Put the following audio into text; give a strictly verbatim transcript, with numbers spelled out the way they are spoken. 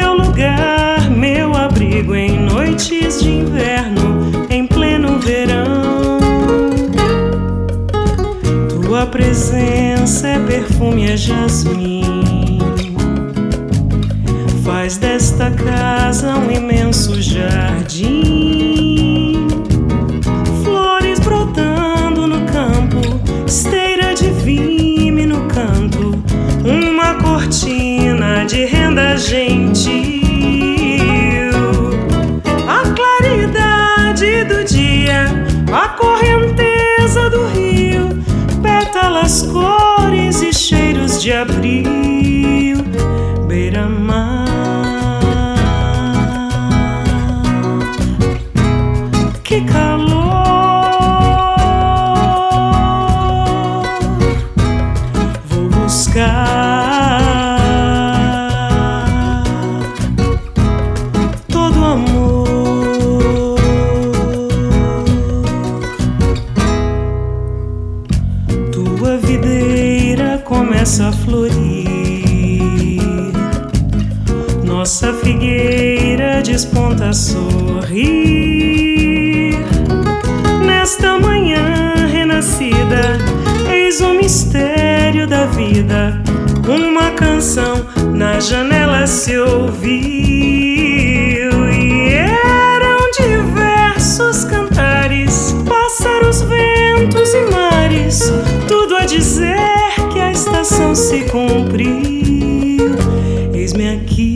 meu lugar, meu abrigo em noites de inverno, em pleno verão. Tua presença é perfume, é jasmim, faz desta casa um imenso jardim. Flores brotando no campo, esteira de vime no canto, uma cortina de renda gentil. A claridade do dia, a correnteza do rio, pétalas, cores e cheiros de abril, beira-mar. Que calor! Vou buscar todo amor. Tua videira começa a florir, nossa figueira desponta a sorrir. Nesta manhã renascida, eis o mistério da vida. Uma canção na janela se ouviu, e eram diversos cantares, pássaros, ventos e mares, tudo a dizer que a estação se cumpriu. Eis-me aqui